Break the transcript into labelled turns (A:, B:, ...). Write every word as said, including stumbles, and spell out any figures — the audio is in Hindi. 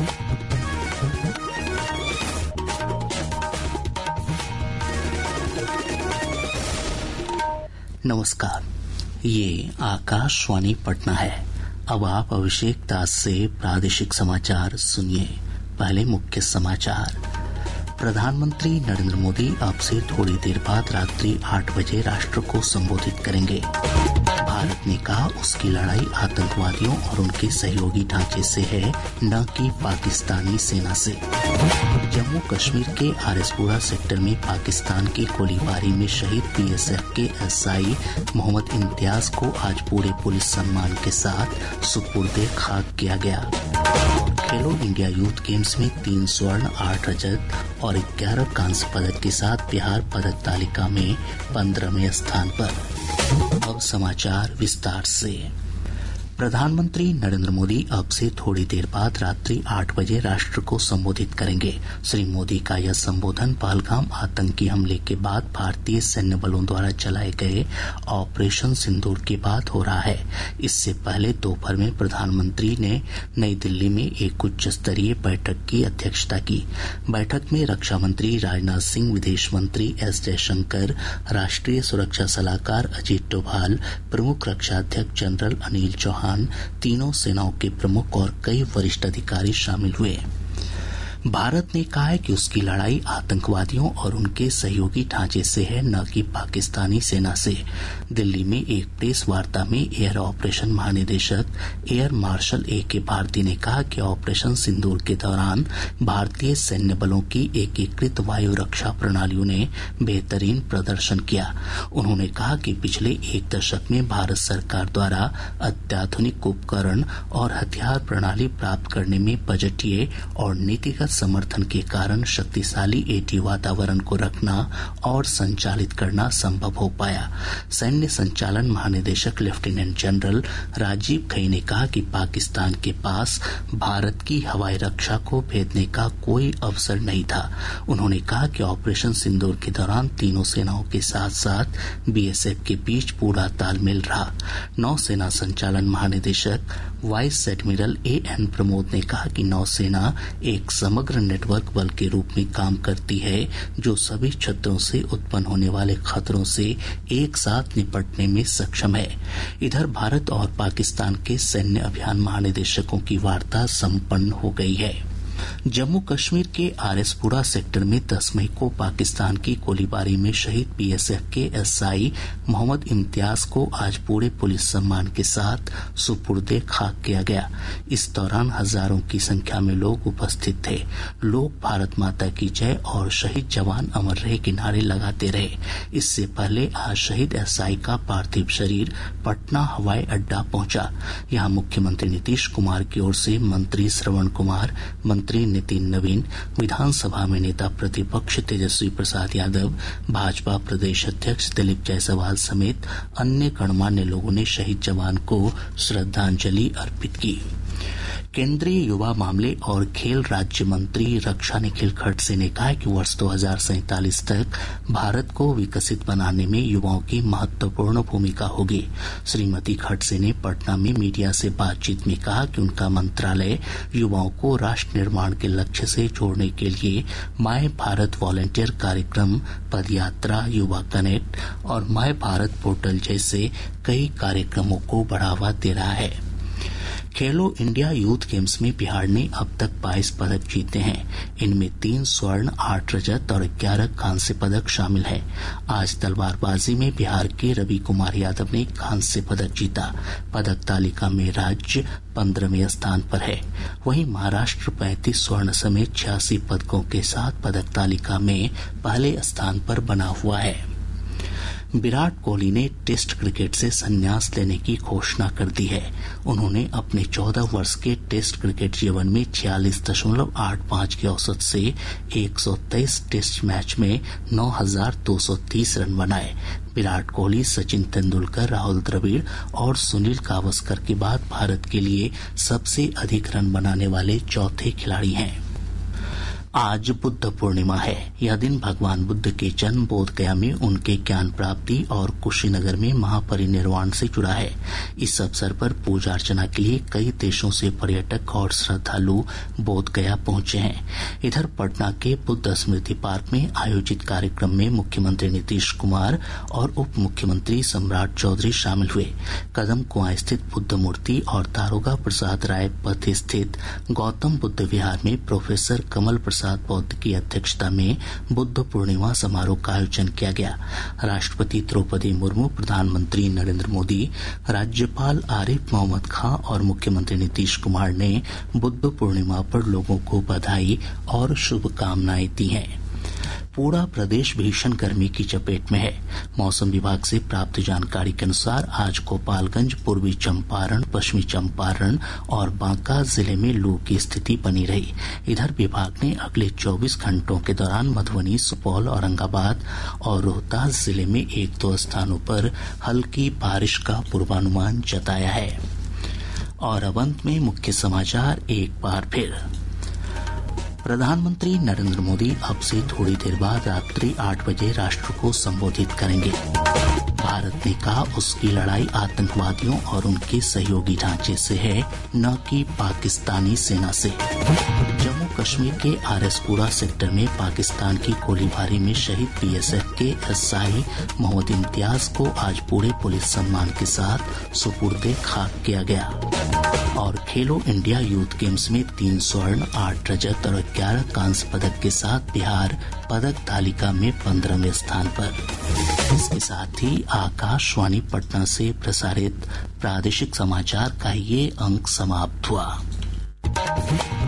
A: नमस्कार, ये आकाशवाणी पटना है। अब आप अभिषेक दास से प्रादेशिक समाचार सुनिए। पहले मुख्य समाचार। प्रधानमंत्री नरेंद्र मोदी अब से थोड़ी देर बाद रात्रि आठ बजे राष्ट्र को संबोधित करेंगे। भारत ने कहा उसकी लड़ाई आतंकवादियों और उनके सहयोगी ढांचे से है, न कि पाकिस्तानी सेना से। जम्मू कश्मीर के आरएसपुरा सेक्टर में पाकिस्तान की गोलीबारी में शहीद बीएसएफ के एसआई मोहम्मद इम्तियाज को आज पूरे पुलिस सम्मान के साथ सुपुर्दे खाक किया गया। खेलो इंडिया यूथ गेम्स में तीन स्वर्ण, आठ रजत और ग्यारह कांस्य पदक के साथ बिहार पदक तालिका में पंद्रहवें स्थान पर। अब समाचार विस्तार से। प्रधानमंत्री नरेंद्र मोदी अब से थोड़ी देर बाद रात्रि आठ बजे राष्ट्र को संबोधित करेंगे। श्री मोदी का यह संबोधन पहलगाम आतंकी हमले के बाद भारतीय सैन्य बलों द्वारा चलाए गए ऑपरेशन सिंदूर के बाद हो रहा है। इससे पहले दोपहर में प्रधानमंत्री ने नई दिल्ली में एक उच्च स्तरीय बैठक की अध्यक्षता की। बैठक में रक्षा मंत्री राजनाथ सिंह, विदेश मंत्री एस जयशंकर, राष्ट्रीय सुरक्षा सलाहकार अजीत डोभाल, प्रमुख रक्षा अध्यक्ष जनरल अनिल चौहान, तीनों सेनाओं के प्रमुख और कई वरिष्ठ अधिकारी शामिल हुए। भारत ने कहा है कि उसकी लड़ाई आतंकवादियों और उनके सहयोगी ढांचे से है, न कि पाकिस्तानी सेना से। दिल्ली में एक प्रेस वार्ता में एयर ऑपरेशन महानिदेशक air marshal A K Bharti ने कहा कि ऑपरेशन सिंदूर के दौरान भारतीय सैन्य बलों की एकीकृत वायु रक्षा प्रणालियों ने बेहतरीन प्रदर्शन किया। उन्होंने कहा कि पिछले एक दशक में भारत सरकार द्वारा अत्याधुनिक उपकरण और हथियार प्रणाली प्राप्त करने में बजटीय और नीतिगत समर्थन के कारण शक्तिशाली एटी वातावरण को रखना और संचालित करना संभव हो पाया। सैन्य संचालन महानिदेशक लेफ्टिनेंट जनरल राजीव घई ने कहा कि पाकिस्तान के पास भारत की हवाई रक्षा को भेदने का कोई अवसर नहीं था। उन्होंने कहा कि ऑपरेशन सिंदूर के दौरान तीनों सेनाओं के साथ साथ बीएसएफ के बीच पूरा तालमेल रहा। नौसेना संचालन महानिदेशक vice admiral A N Pramod ने कहा कि नौसेना एक समग्र नेटवर्क बल के रूप में काम करती है, जो सभी क्षेत्रों से उत्पन्न होने वाले खतरों से एक साथ निपटने में सक्षम है। इधर भारत और पाकिस्तान के सैन्य अभियान महानिदेशकों की वार्ता संपन्न हो गई है। जम्मू कश्मीर के आरएसपुरा सेक्टर में दस मई को पाकिस्तान की गोलीबारी में शहीद बीएसएफ के एसआई मोहम्मद इम्तियाज को आज पूरे पुलिस सम्मान के साथ सुपुर्दे खाक किया गया। इस दौरान हजारों की संख्या में लोग उपस्थित थे। लोग भारत माता की जय और शहीद जवान अमर रहे के नारे लगाते रहे। इससे पहले आज शहीद एसआई का पार्थिव शरीर पटना हवाई अड्डा पहुंचा। यहां मुख्यमंत्री नीतीश कुमार की ओर से मंत्री श्रवण कुमार, मंत्री नितिन नवीन, विधानसभा में नेता प्रतिपक्ष तेजस्वी प्रसाद यादव, भाजपा प्रदेश अध्यक्ष दिलीप जायसवाल समेत अन्य गणमान्य लोगों ने शहीद जवान को श्रद्धांजलि अर्पित की। केंद्रीय युवा मामले और खेल राज्य मंत्री रक्षा निखिल खड़से ने कहा कि वर्ष दो हजार सैंतालीस तक भारत को विकसित बनाने में युवाओं की महत्वपूर्ण भूमिका होगी। श्रीमती खड़से ने पटना में मीडिया से बातचीत में कहा कि उनका मंत्रालय युवाओं को राष्ट्र निर्माण के लक्ष्य से जोड़ने के लिए माय भारत वॉलंटियर कार्यक्रम, पदयात्रा, युवा कनेक्ट और माय भारत पोर्टल जैसे कई कार्यक्रमों को बढ़ावा दे रहा है। खेलो इंडिया यूथ गेम्स में बिहार ने अब तक बाईस पदक जीते हैं। इनमें तीन स्वर्ण, आठ रजत और ग्यारह कांस्य पदक शामिल हैं। आज तलवारबाजी में बिहार के रवि कुमार यादव ने कांस्य पदक जीता। पदक तालिका में राज्य पंद्रहवें स्थान पर है। वहीं महाराष्ट्र पैंतीस स्वर्ण समेत छियासी पदकों के साथ पदक तालिका में पहले स्थान पर बना हुआ है। विराट कोहली ने टेस्ट क्रिकेट से संन्यास लेने की घोषणा कर दी है। उन्होंने अपने चौदह वर्ष के टेस्ट क्रिकेट जीवन में छियालीस दशमलव आठ पाँच की औसत से एक सौ तेईस टेस्ट मैच में नौ हजार दो सौ तीस रन बनाए। विराट कोहली, सचिन तेंदुलकर, राहुल द्रविड़ और सुनील गावस्कर के बाद भारत के लिए सबसे अधिक रन बनाने वाले चौथे खिलाड़ी हैं। आज बुद्ध पूर्णिमा है। यह दिन भगवान बुद्ध के जन्म बोध गया में उनके ज्ञान प्राप्ति और कुशीनगर में महापरिनिर्वाण से जुड़ा है। इस अवसर पर पूजा अर्चना के लिए कई देशों से पर्यटक और श्रद्धालु बोध गया पहुंचे हैं। इधर पटना के बुद्ध स्मृति पार्क में आयोजित कार्यक्रम में मुख्यमंत्री नीतीश कुमार और उप मुख्यमंत्री सम्राट चौधरी शामिल हुए। कदम कुआं स्थित बुद्ध मूर्ति और दारोगा प्रसाद राय पथ स्थित गौतम बुद्ध विहार में प्रोफेसर कमल प्रसाद बौद्ध की अध्यक्षता में बुद्ध पूर्णिमा समारोह का आयोजन किया गया। राष्ट्रपति द्रौपदी मुर्मू, प्रधानमंत्री नरेंद्र मोदी, राज्यपाल आरिफ मोहम्मद खां और मुख्यमंत्री नीतीश कुमार ने बुद्ध पूर्णिमा पर लोगों को बधाई और शुभकामनाएं दी हैं। पूरा प्रदेश भीषण गर्मी की चपेट में है। मौसम विभाग से प्राप्त जानकारी के अनुसार आज गोपालगंज, पूर्वी चंपारण, पश्चिमी चंपारण और बांका जिले में लू की स्थिति बनी रही। इधर विभाग ने अगले चौबीस घंटों के दौरान मधुबनी, सुपौल, औरंगाबाद और रोहतास जिले में एक दो स्थानों पर हल्की बारिश का पूर्वानुमान जताया है। और अब अंत में मुख्य समाचार एक बार फिर। प्रधानमंत्री नरेंद्र मोदी अब से थोड़ी देर बाद रात्रि आठ बजे राष्ट्र को संबोधित करेंगे। भारत ने कहा उसकी लड़ाई आतंकवादियों और उनके सहयोगी ढांचे से है, न कि पाकिस्तानी सेना से। जम्मू कश्मीर के आरएसपुरा सेक्टर में पाकिस्तान की गोलीबारी में शहीद बीएसएफ के एसआई मोहम्मद इम्तियाज को आज पूरे पुलिस सम्मान के साथ सुपुर्दे खाक किया गया। और खेलो इंडिया यूथ गेम्स में तीन स्वर्ण, आठ रजत और ग्यारह कांस्य पदक के साथ बिहार पदक तालिका में पंद्रहवें स्थान पर। इसके साथ ही आकाशवाणी पटना से प्रसारित प्रादेशिक समाचार का ये अंक समाप्त हुआ।